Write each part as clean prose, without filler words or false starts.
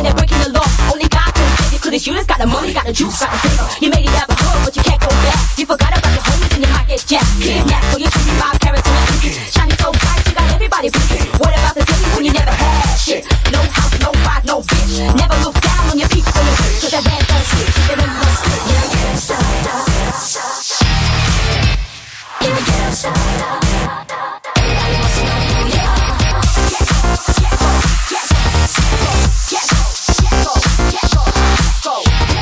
they're breaking the law. Only God can save you, 'cause it's you that's got the money, got the juice, got the flavor. You made it out the hood, but you can't go back. You forgot about your homies and you might get jacked. Kidnapped for your 65 carats and a shining so bright, you got everybody blinking. What about the days when you never had shit? No house, no wife, no bitch. Never look down on your people, 'cause that bad don't switch. They don't know shit. In the ghetto, in the ghetto, everybody wants to know who you are.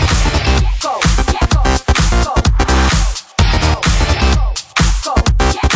Go.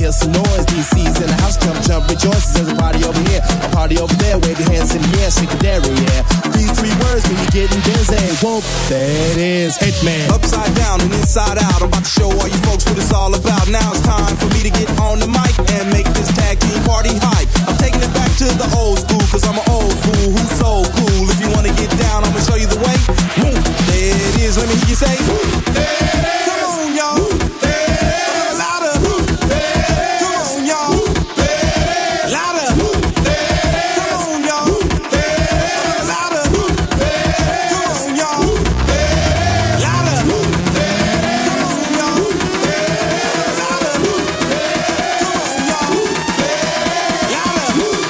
hear some noise. DC's in the house, jump, jump, rejoices. There's a party over here, a party over there. Wave your hands in the air, shake the dairy, yeah. These three words when you're getting busy. Whoop, there it is, Hitman. Upside down and inside out. I'm about to show all you folks what it's all about. Now it's time for me to get on the mic and make this tag team party hype. I'm taking it back to the old school, cause I'm an old fool who's so cool. If you wanna get down, I'ma show you the way. Whoop, there it is, let me hear you say, whoop, there it is. Come on, y'all. Whoop, there it is. Louder. Whoop, there it is. Come on, y'all. Whoop, there it is. Louder. Whoop, there it is. Come on, y'all. Whoop, there it is. Louder. Whoop, there it is. Come on, y'all. Whoop, there it is. Louder. Whoop, there it is. Come on, y'all. Whoop, there it is. Louder. Whoop, there it is. Come on, y'all. Whoop, there it is. Louder. Whoop, there it is. Come on, y'all. Whoop, there it is. Louder. Whoop, there it is.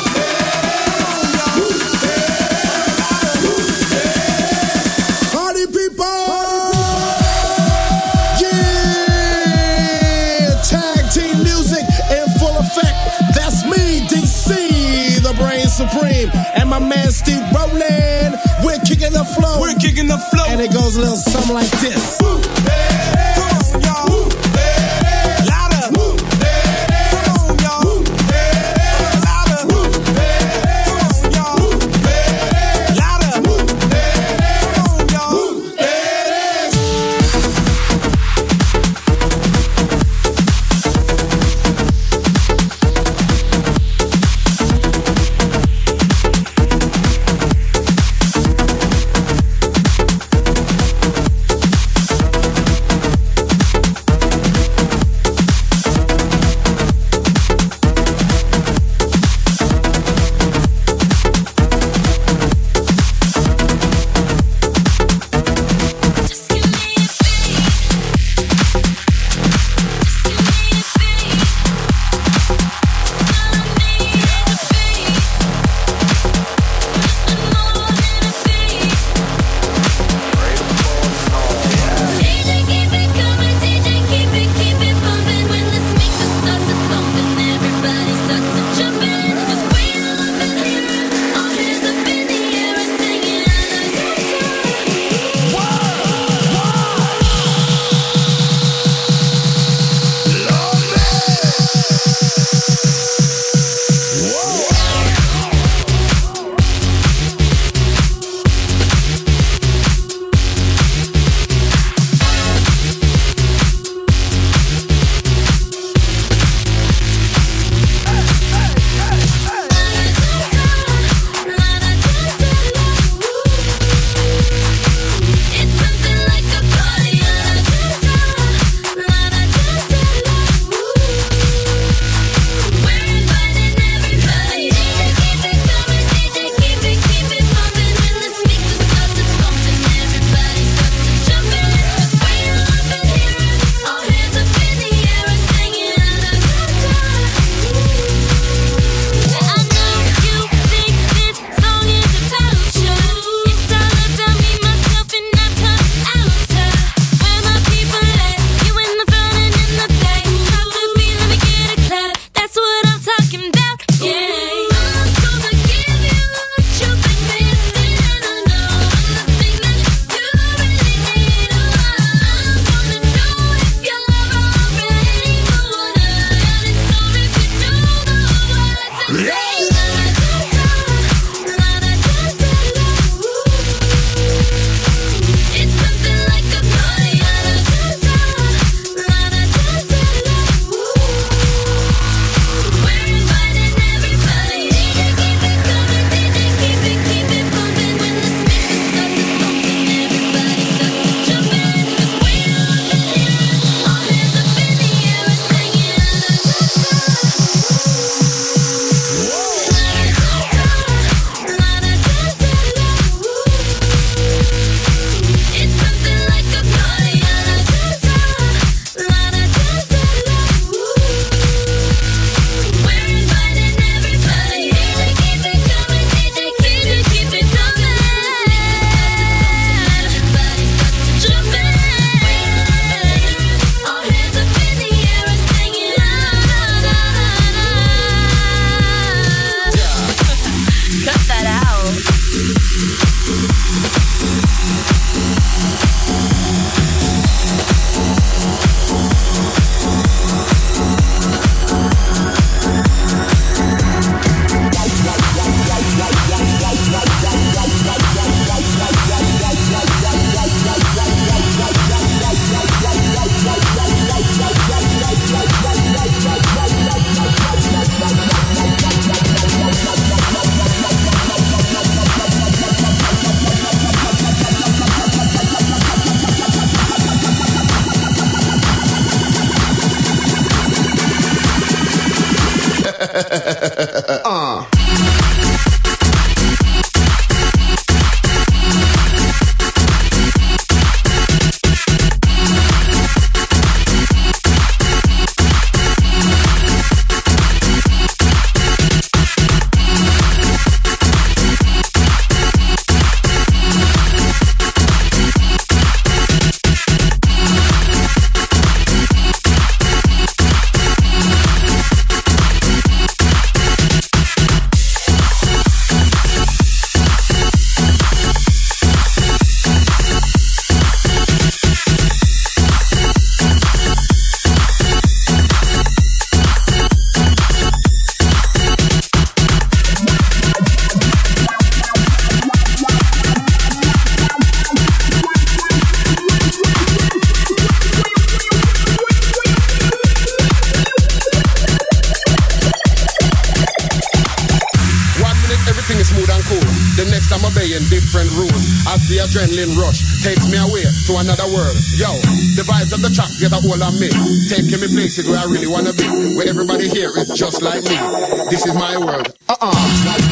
Party people! That's me, DC, the brain supreme, and my man Steve Rowland. We're kicking the flow. We're kicking the flow. And it goes a little something like this. Whoop, there it is. Come on, y'all. Whoop, there it is. Louder. Whoop, there it is. Come on, y'all. Whoop, there it is. Louder. Whoop, there it is. Come on, y'all. Whoop, there it is. Louder. Whoop, there it is. Come on, y'all. Whoop, there it is. Different rules as the adrenaline rush takes me away to another world. Yo, the vibes of the track get a hold on me, taking me places where I really wanna be, where everybody here is just like me. This is my world.